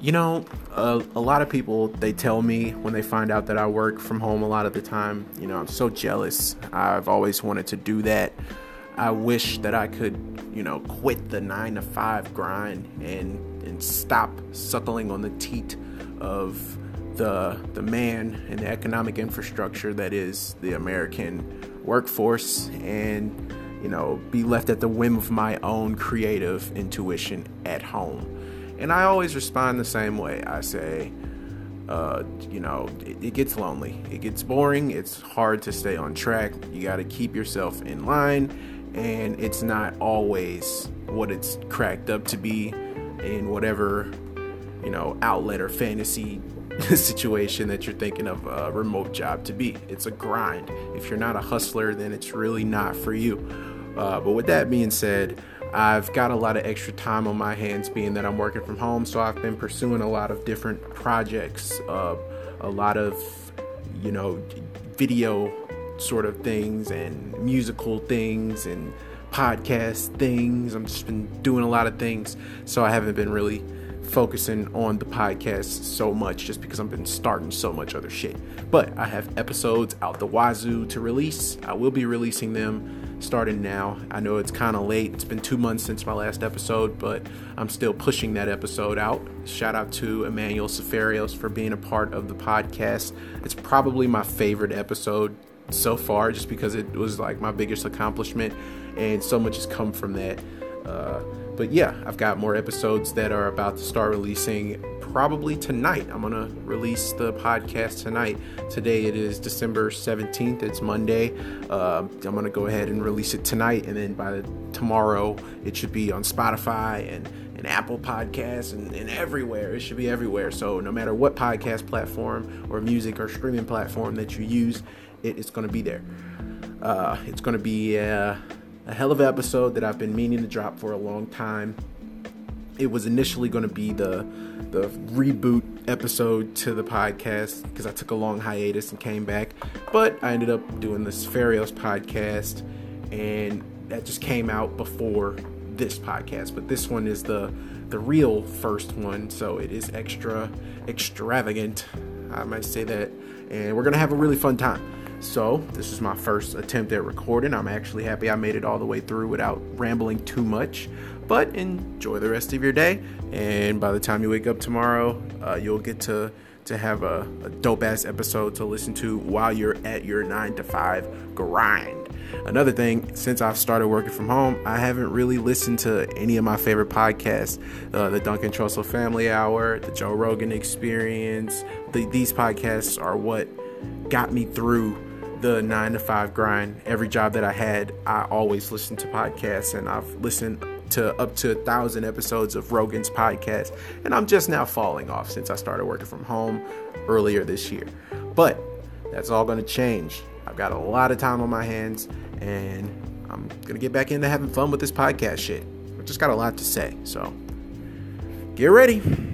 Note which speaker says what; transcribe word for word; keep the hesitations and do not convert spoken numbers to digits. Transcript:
Speaker 1: You know, a, a lot of people, they tell me when they find out that I work from home a lot of the time, you know, I'm so jealous. I've always wanted to do that. I wish that I could, you know, quit the nine to five grind and, and stop suckling on the teat of the the man and the economic infrastructure that is the American workforce and, you know, be left at the whim of my own creative intuition at home. And I always respond the same way. I say, uh, you know, it, it gets lonely. It gets boring. It's hard to stay on track. You got to keep yourself in line. And it's not always what it's cracked up to be in whatever, you know, outlet or fantasy situation that you're thinking of a remote job to be. It's a grind. If you're not a hustler, then it's really not for you. Uh, but with that being said, I've got a lot of extra time on my hands being that I'm working from home. So I've been pursuing a lot of different projects, uh, a lot of, you know, video sort of things and musical things and podcast things. I've just been doing a lot of things. So I haven't been really focusing on the podcast so much just because I've been starting so much other shit. But I have episodes out the wazoo to release. I will be releasing them starting now. I know it's kind of late. It's been two months since my last episode, but I'm still pushing that episode out. Shout out to Emmanuel Seferios for being a part of the podcast. It's probably my favorite episode so far just because it was like my biggest accomplishment and so much has come from that. Uh, but yeah, I've got more episodes that are about to start releasing probably tonight. I'm going to release the podcast tonight. Today it is December seventeenth. It's Monday. Uh, I'm going to go ahead and release it tonight. And then by the, tomorrow, it should be on Spotify and, and Apple Podcasts and, and everywhere. It should be everywhere. So no matter what podcast platform or music or streaming platform that you use, it is going to be there. Uh, it's going to be uh, a hell of an episode that I've been meaning to drop for a long time. It was initially going to be the the reboot episode to the podcast because I took a long hiatus and came back. But I ended up doing the Seferios podcast, and that just came out before this podcast. But this one is the the real first one, so it is extra extravagant, I might say that. And we're going to have a really fun time. So this is my first attempt at recording. I'm actually happy I made it all the way through without rambling too much. But enjoy the rest of your day. And by the time you wake up tomorrow, uh, you'll get to, to have a, a dope-ass episode to listen to while you're at your nine to five grind. Another thing, since I've started working from home, I haven't really listened to any of my favorite podcasts. Uh, the Duncan Trussell Family Hour, the Joe Rogan Experience. The, these podcasts are what got me through the nine to five grind. Every job that I had, I always listened to podcasts, and I've listened to up to a thousand episodes of Rogan's podcast, and I'm just now falling off since I started working from home earlier this year. But that's all going to change. I've got a lot of time on my hands, and I'm going to get back into having fun with this podcast shit. I just got a lot to say, so get ready.